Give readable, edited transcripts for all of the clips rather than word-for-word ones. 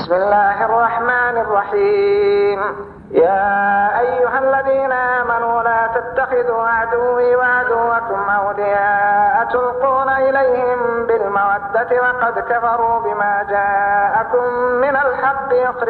بسم الله الرحمن الرحيم. يا أيها الذين آمنوا لا تتخذوا عدوي وعدوكم أولياء تلقون إليهم بالمودة وقد كفروا بما جاءكم من الحق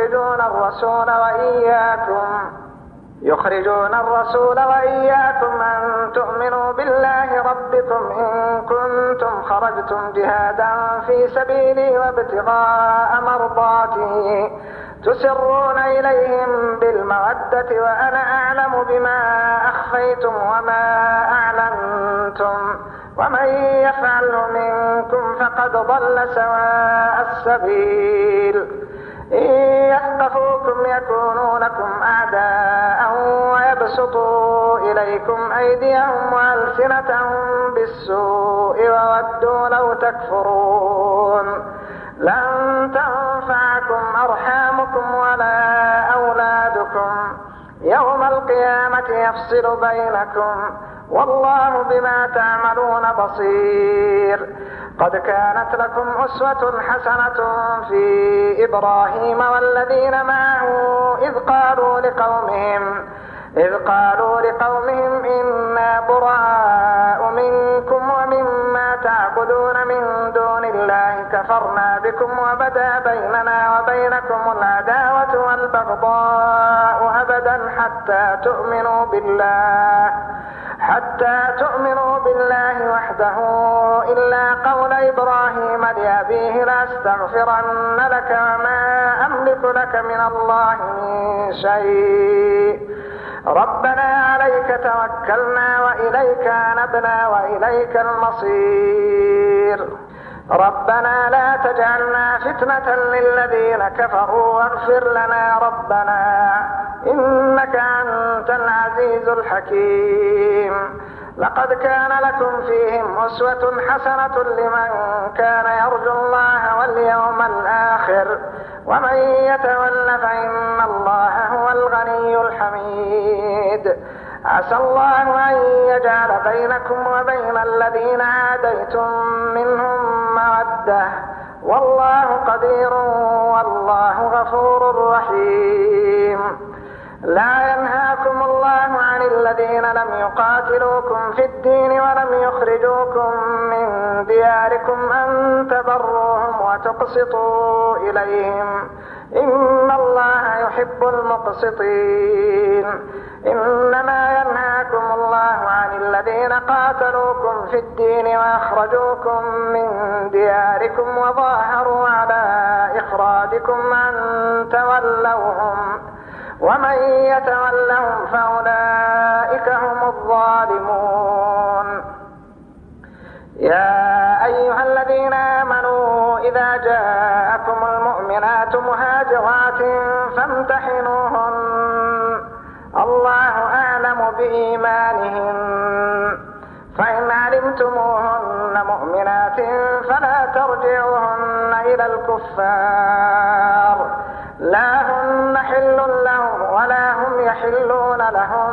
يخرجون الرسول وإياكم أن تؤمنوا بالله ربكم إن كنتم خرجتم جهادا في سبيلي وابتغاء مرضاتي تسرون إليهم بالمودة وأنا أعلم بما أخفيتم وما أعلنتم ومن يفعله منكم فقد ضل سواء السبيل. إن يثقفوكم يكونوا لكم أعداء ويبسطوا إليكم أيديهم وألسنتهم بالسوء وودوا لو تكفرون. لن تنفعكم أرحامكم ولا أولادكم يوم القيامة يفصل بينكم والله بما تعملون بصير. قد كانت لكم أسوة حسنة في إبراهيم والذين معه إذ قالوا لقومهم إنا براء منكم ومما تعبدون من دون الله كفرنا بكم وبدا بيننا وبينكم العداوة والبغضاء أبدا حتى تؤمنوا بالله وحده إلا قول إبراهيم لأبيه لأستغفرن لك وما أملك لك من الله من شيء ربنا عليك توكلنا وإليك أنبنا وإليك المصير. ربنا لا تجعلنا فتنة للذين كفروا واغفر لنا ربنا إنك أنت العزيز الحكيم. لقد كان لكم فيهم أسوة حسنة لمن كان يرجو الله واليوم الآخر ومن يتول فإن الله هو الغني الحميد. عسى الله أن يجعل بينكم وبين الذين عاديتم منهم مودة والله قدير والله غفور رحيم. لا ينهاكم الله عن الذين لم يقاتلوكم في الدين ولم يخرجوكم من دياركم أن تبروهم وتقسطوا إليهم إن الله يحب المقسطين. إنما ينهاكم الله عن الذين قاتلوكم في الدين وأخرجوكم من دياركم وظاهروا على إخراجكم أن تولوهم ومن يتولهم فأولئك هم الظالمون. يا أيها الذين آمنوا إذا جاءكم المؤمنات مهاجرات فامتحنوهن الله أعلم بإيمانهن فإن علمتموهن مؤمنات فلا ترجعوهن إلى الكفار لا هن حل لهم ولا هم يحلون لهم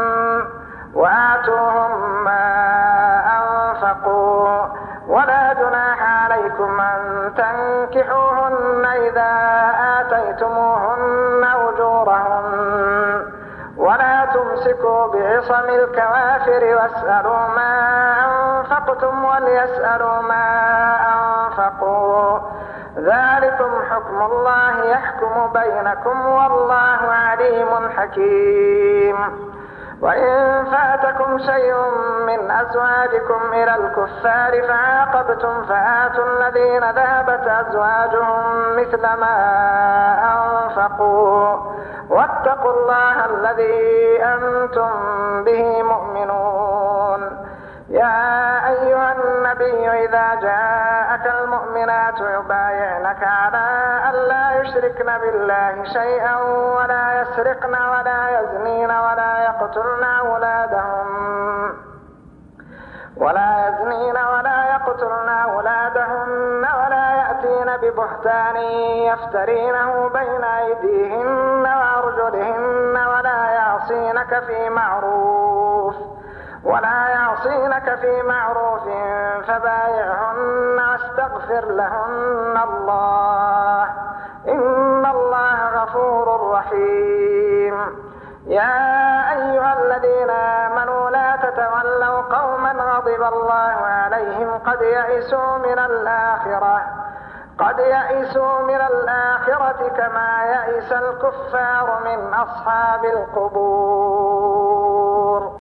وآتوهم ما أنفقوا ولا جناح عليكم أن تنكحوهن إذا آتيتموهن أجورهن ولا تمسكوا بعصم الكوافر واسألوا ما أنفقتم وليسألوا ما أنفقوا ذلكم حكم الله يحكم بينكم والله عليم حكيم. وإن فاتكم شيء من أزواجكم إلى الكفار فعاقبتم فآتوا الذين ذهبت أزواجهم مثل ما أنفقوا واتقوا الله الذي أنتم به مؤمنون. يا أيها النبي إذا جاءك المؤمنات يبايعنك على أن لا يشركن بالله شيئا ولا يسرقن ولا يزنين ولا يقتلن أولادهن ولا يأتين ببهتان يفترينه بين أيديهن وأرجلهن ولا يعصينك في معروف فبايعهن واستغفر لهن الله إن غفور رحيم. يا أيها الذين آمنوا لا تتولوا قوما غضب الله عليهم قد يئسوا من الآخرة كما يئس الكفار من أصحاب القبور.